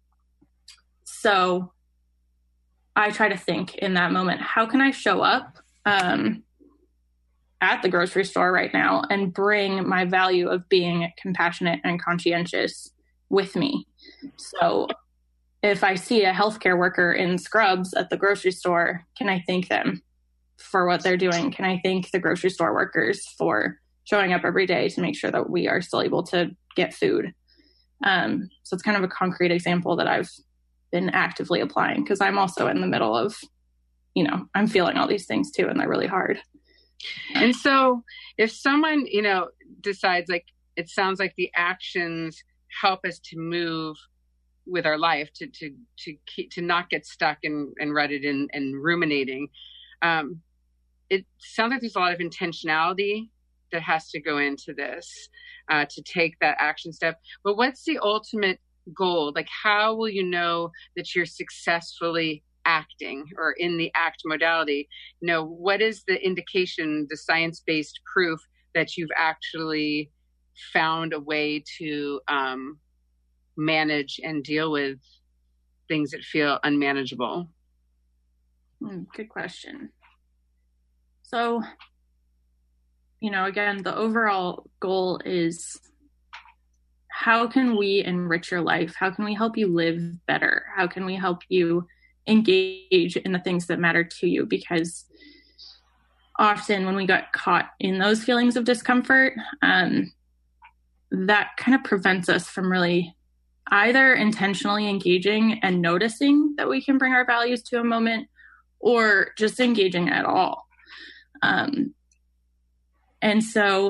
so I try to think in that moment, how can I show up um, at the grocery store right now and bring my value of being compassionate and conscientious with me? So if I see a healthcare worker in scrubs at the grocery store, can I thank them for what they're doing? Can I thank the grocery store workers for showing up every day to make sure that we are still able to get food? Um, so it's kind of a concrete example that I've been actively applying, because I'm also in the middle of, you know, I'm feeling all these things too, and they're really hard. And so if someone, you know, decides, like, it sounds like the actions help us to move with our life, to, to, to keep, to not get stuck and, and rutted and, and ruminating. Um, it sounds like there's a lot of intentionality that has to go into this, uh, to take that action step. But what's the ultimate goal? Like, how will you know that you're successfully acting or in the ACT modality? You know, what is the indication, the science-based proof that you've actually found a way to um, manage and deal with things that feel unmanageable? Mm, good question. So, you know, again, the overall goal is, how can we enrich your life? How can we help you live better? How can we help you engage in the things that matter to you? Because often when we get caught in those feelings of discomfort, um, that kind of prevents us from really either intentionally engaging and noticing that we can bring our values to a moment, or just engaging at all. Um, and so,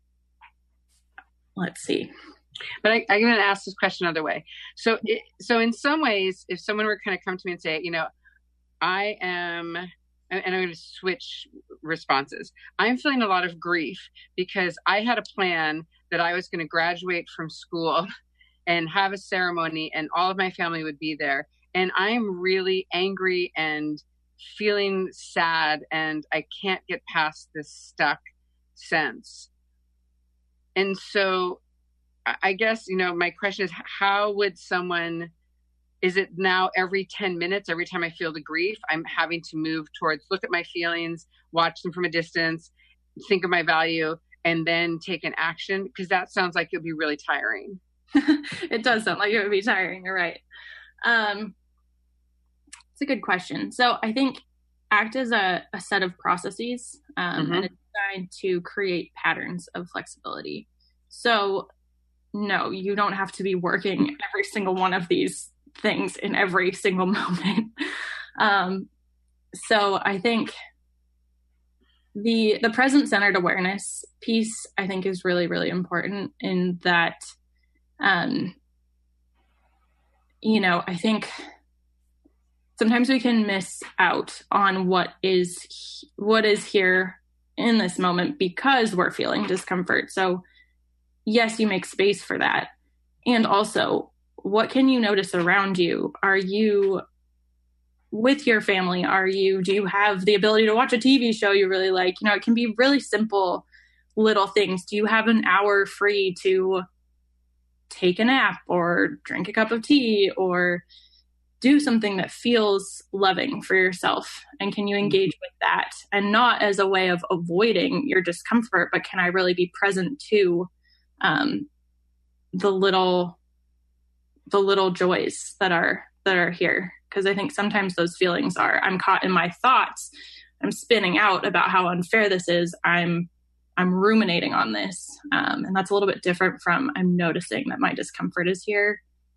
let's see. But I, I'm going to ask this question another way. So, it, so in some ways, if someone were kind of come to me and say, you know, I am, and I'm going to switch responses. I'm feeling a lot of grief because I had a plan that I was going to graduate from school and have a ceremony and all of my family would be there. And I'm really angry and feeling sad and I can't get past this stuck sense. And so I guess, you know, my question is, how would someone, is it now every ten minutes, every time I feel the grief, I'm having to move towards, look at my feelings, watch them from a distance, think of my value, and then take an action? Because that sounds like it would be really tiring. It does sound like it would be tiring. You're right. Um, it's a good question. So I think ACT is a, a set of processes, um, mm-hmm. and it's designed to create patterns of flexibility. So no, you don't have to be working every single one of these things in every single moment. Um, so I think the the present-centered awareness piece, I think, is really, really important in that, um, you know, I think sometimes we can miss out on what is what is here in this moment because we're feeling discomfort. So yes, you make space for that. And also, what can you notice around you? Are you with your family? Are you, do you have the ability to watch a T V show you really like? You know, it can be really simple little things. Do you have an hour free to take a nap or drink a cup of tea or do something that feels loving for yourself? And can you engage with that? And not as a way of avoiding your discomfort, but can I really be present to um, the little, the little joys that are, that are here? Because I think sometimes those feelings are, I'm caught in my thoughts. I'm spinning out about how unfair this is. I'm, I'm ruminating on this. Um, and that's a little bit different from I'm noticing that my discomfort is here.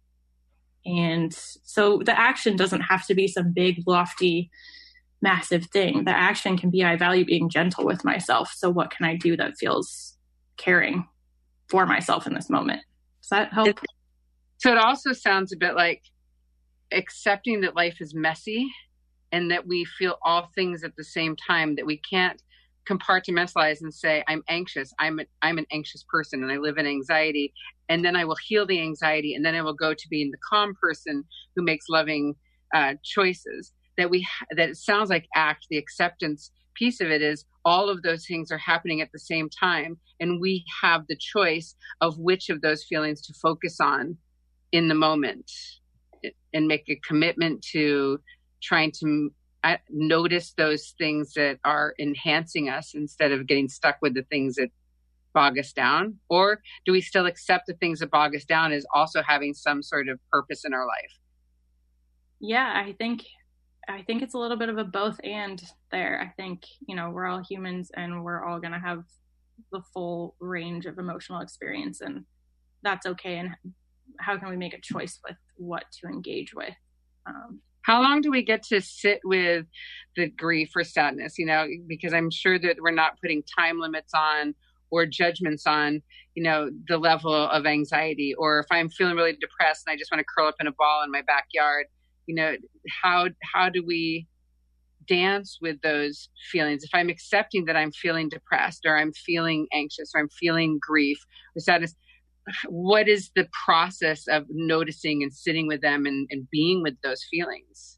And so the action doesn't have to be some big, lofty, massive thing. The action can be, I value being gentle with myself. So what can I do that feels caring for myself in this moment? Does that help? It, so it also sounds a bit like accepting that life is messy and that we feel all things at the same time, that we can't compartmentalize and say, I'm anxious. I'm, a, I'm an anxious person and I live in anxiety. And then I will heal the anxiety. And then I will go to being the calm person who makes loving uh, choices. That we, that it sounds like ACT, the acceptance piece of it is all of those things are happening at the same time. And we have the choice of which of those feelings to focus on in the moment and make a commitment to trying to I notice those things that are enhancing us instead of getting stuck with the things that bog us down? Or do we still accept the things that bog us down as also having some sort of purpose in our life? Yeah, I think, I think it's a little bit of a both and there. I think, you know, we're all humans and we're all going to have the full range of emotional experience, and that's okay. And how can we make a choice with what to engage with? Um, How long do we get to sit with the grief or sadness? You know, because I'm sure that we're not putting time limits on or judgments on, you know, the level of anxiety. Or if I'm feeling really depressed and I just want to curl up in a ball in my backyard, you know, how how do we dance with those feelings? If I'm accepting that I'm feeling depressed or I'm feeling anxious or I'm feeling grief or sadness, what is the process of noticing and sitting with them and, and being with those feelings?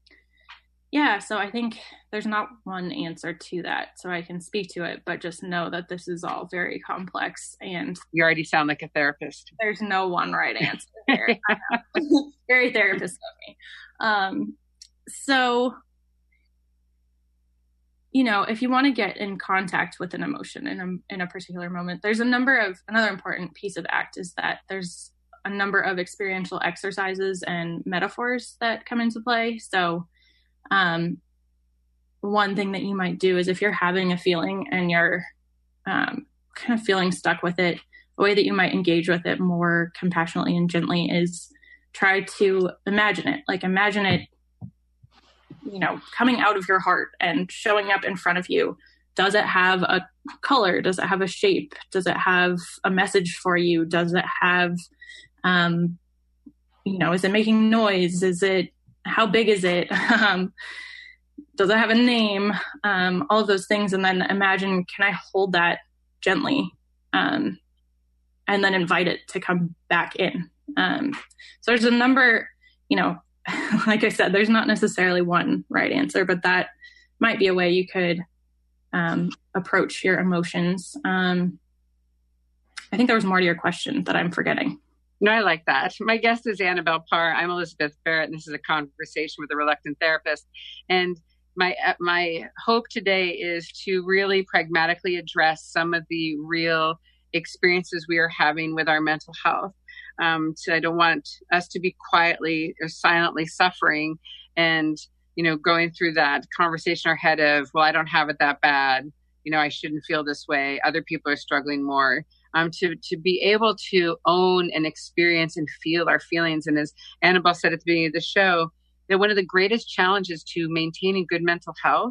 Yeah, so I think there's not one answer to that. So I can speak to it, but just know that this is all very complex. And you already sound like a therapist. There's no one right answer here. Very therapist of me. Um, so, you know, if you want to get in contact with an emotion in a, in a particular moment, there's a number of, another important piece of ACT is that there's a number of experiential exercises and metaphors that come into play. So um, one thing that you might do is if you're having a feeling and you're um, kind of feeling stuck with it, a way that you might engage with it more compassionately and gently is try to imagine it. Like imagine it, you know, coming out of your heart and showing up in front of you. Does it have a color? Does it have a shape? Does it have a message for you? Does it have, um, you know, is it making noise? Is it, how big is it? um, does it have a name? Um, all of those things. And then imagine, can I hold that gently? Um, and then invite it to come back in. Um, so there's a number, you know, like I said, there's not necessarily one right answer, but that might be a way you could um, approach your emotions. Um, I think there was more to your question that I'm forgetting. No, I like that. My guest is Annabelle Parr. I'm Elizabeth Barrett, and this is a conversation with a reluctant therapist. And my my hope today is to really pragmatically address some of the real experiences we are having with our mental health. Um, so I don't want us to be quietly or silently suffering and, you know, going through that conversation in our head of, well, I don't have it that bad. You know, I shouldn't feel this way. Other people are struggling more. Um, to, to be able to own and experience and feel our feelings. And as Annabelle said at the beginning of the show, that one of the greatest challenges to maintaining good mental health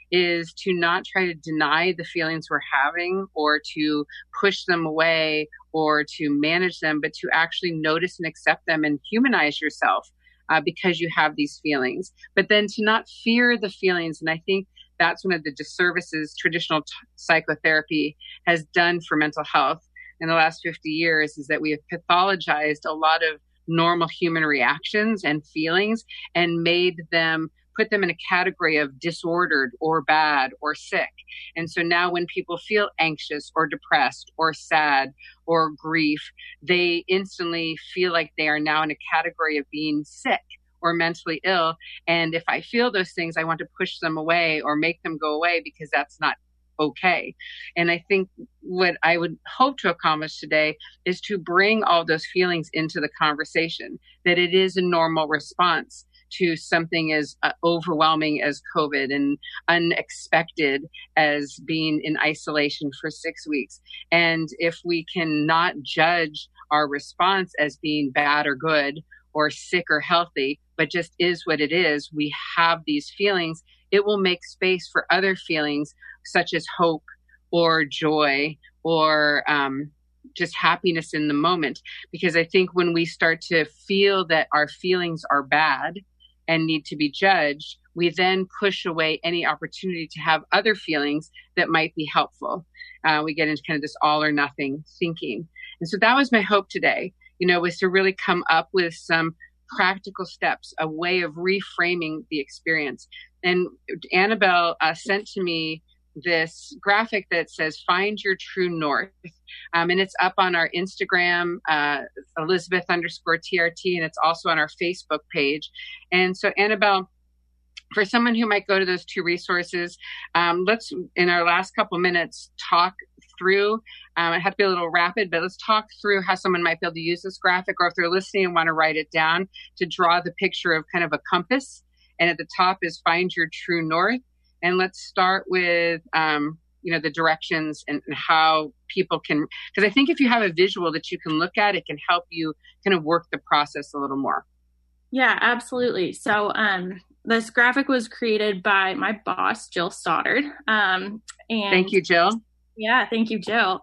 is to not try to deny the feelings we're having or to push them away or to manage them, but to actually notice and accept them and humanize yourself uh, because you have these feelings. But then to not fear the feelings. And I think that's one of the disservices traditional t- psychotherapy has done for mental health in the last fifty years, is that we have pathologized a lot of normal human reactions and feelings and made them, put them in a category of disordered or bad or sick. And so now when people feel anxious or depressed or sad or grief, they instantly feel like they are now in a category of being sick or mentally ill. And if I feel those things, I want to push them away or make them go away because that's not okay. And I think what I would hope to accomplish today is to bring all those feelings into the conversation, that it is a normal response to something as uh, overwhelming as COVID and unexpected as being in isolation for six weeks. And if we can not judge our response as being bad or good or sick or healthy, but just is what it is, we have these feelings, it will make space for other feelings such as hope or joy or um, just happiness in the moment. Because I think when we start to feel that our feelings are bad and need to be judged, we then push away any opportunity to have other feelings that might be helpful. Uh, we get into kind of this all or nothing thinking. And so that was my hope today, you know, was to really come up with some practical steps, a way of reframing the experience. And Annabelle uh, sent to me this graphic that says, find your true north. Um, and it's up on our Instagram, uh, Elizabeth underscore T R T, and it's also on our Facebook page. And so Annabelle, for someone who might go to those two resources, um, let's, in our last couple minutes, talk through, um, I have to be a little rapid, but let's talk through how someone might be able to use this graphic, or if they're listening and want to write it down, to draw the picture of kind of a compass. And at the top is find your true north. And let's start with, um, you know, the directions and, and how people can, because I think if you have a visual that you can look at, it can help you kind of work the process a little more. Yeah, absolutely. So um, this graphic was created by my boss, Jill Stoddard. Um, and thank you, Jill. Yeah, thank you, Jill.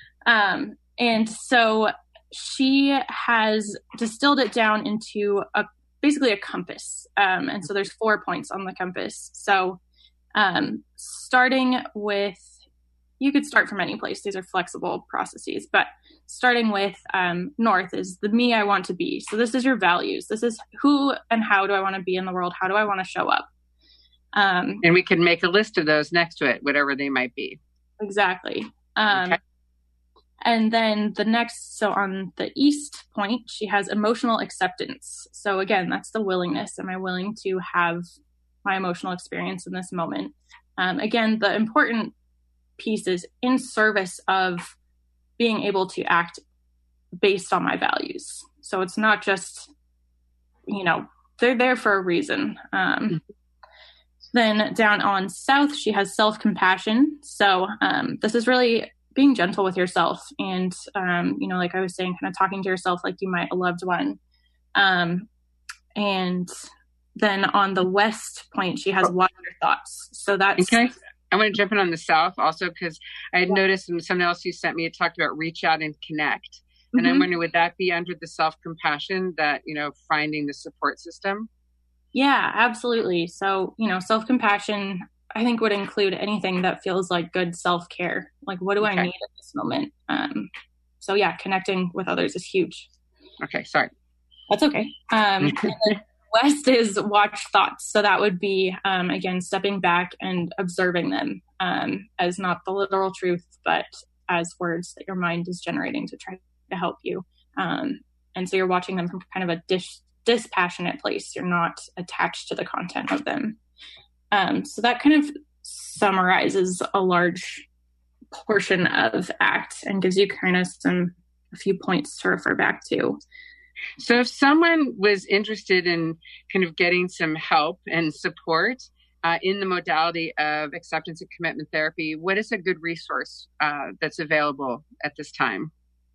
Um, and so she has distilled it down into a basically a compass. Um, and so there's four points on the compass. So um, starting with, you could start from any place. These are flexible processes, but starting with um, north is the me I want to be. So this is your values. This is who and how do I want to be in the world? How do I want to show up? Um, and we can make a list of those next to it, whatever they might be. Exactly. Um, okay. And then the next, so on the east point, she has emotional acceptance. So again, that's the willingness. Am I willing to have my emotional experience in this moment? Um, again, the important piece is in service of being able to act based on my values. So it's not just, you know, they're there for a reason. Um, mm-hmm. Then down on south, she has self-compassion. So um, this is really being gentle with yourself. And, um, you know, like I was saying, kind of talking to yourself like you might a loved one. Um, and then on the west point, she has watch your thoughts. So that's... Okay. I want to jump in on the south also, because I had noticed in something else you sent me, it talked about reach out and connect. And mm-hmm. I'm wondering, would that be under the self-compassion that, you know, finding the support system? Yeah, absolutely. So, you know, self-compassion, I think, would include anything that feels like good self-care. Like, what do okay. I need at this moment? Um, so yeah, connecting with others is huge. Okay. Sorry. That's okay. Um, and then west is watch thoughts. So that would be, um, again, stepping back and observing them, um, as not the literal truth, but as words that your mind is generating to try to help you. Um, and so you're watching them from kind of a dis- dispassionate place. You're not attached to the content of them. Um, so that kind of summarizes a large portion of ACT and gives you kind of some, a few points to refer back to. So if someone was interested in kind of getting some help and support uh, in the modality of acceptance and commitment therapy, what is a good resource uh, that's available at this time?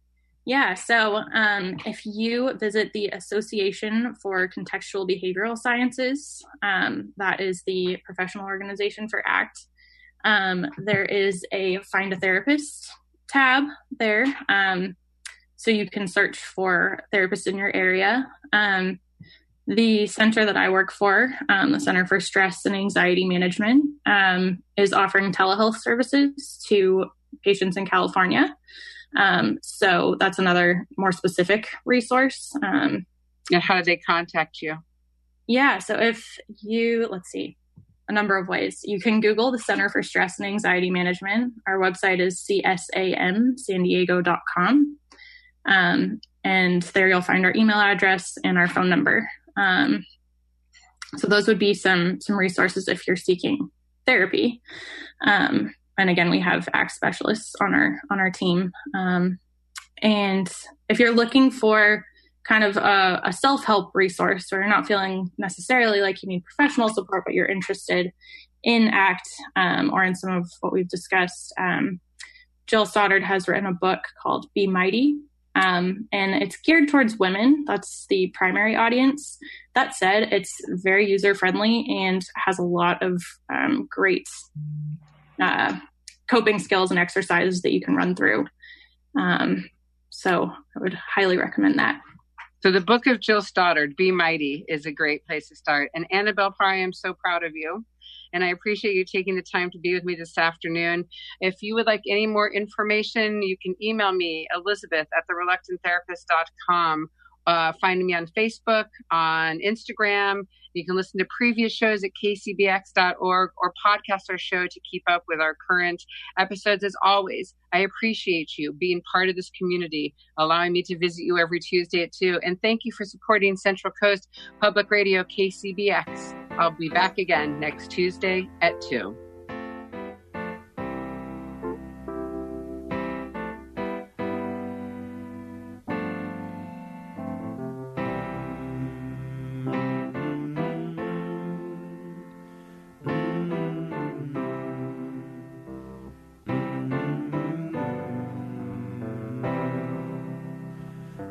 Yeah, so um, if you visit the Association for Contextual Behavioral Sciences, um, that is the professional organization for ACT, um, there is a Find a Therapist tab there. Um, so you can search for therapists in your area. Um, the center that I work for, um, the Center for Stress and Anxiety Management, um, is offering telehealth services to patients in California. Um, so that's another more specific resource. Um, and how do they contact you? Yeah. So if you, let's see, a number of ways. You can Google the Center for Stress and Anxiety Management. Our website is c s a m san diego dot com. Um, and there you'll find our email address and our phone number. Um, so those would be some, some resources if you're seeking therapy. Um, And again, we have ACT specialists on our on our team. Um, and if you're looking for kind of a, a self-help resource, or you're not feeling necessarily like you need professional support, but you're interested in ACT um, or in some of what we've discussed, um, Jill Stoddard has written a book called Be Mighty. Um, and it's geared towards women. That's the primary audience. That said, it's very user-friendly and has a lot of um, great uh, coping skills and exercises that you can run through. Um, so I would highly recommend that. So the book of Jill Stoddard, Be Mighty, is a great place to start. And Annabelle Pry, I'm so proud of you. And I appreciate you taking the time to be with me this afternoon. If you would like any more information, you can email me, Elizabeth at the reluctant therapist dot com. Uh, find me on Facebook, on Instagram. You can listen to previous shows at k c b x dot org or podcast our show to keep up with our current episodes. As always, I appreciate you being part of this community, allowing me to visit you every Tuesday at two. And thank you for supporting Central Coast Public Radio K C B X. I'll be back again next Tuesday at two.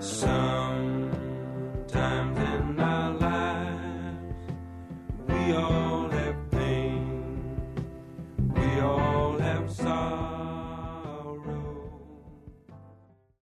Sometimes in our lives we are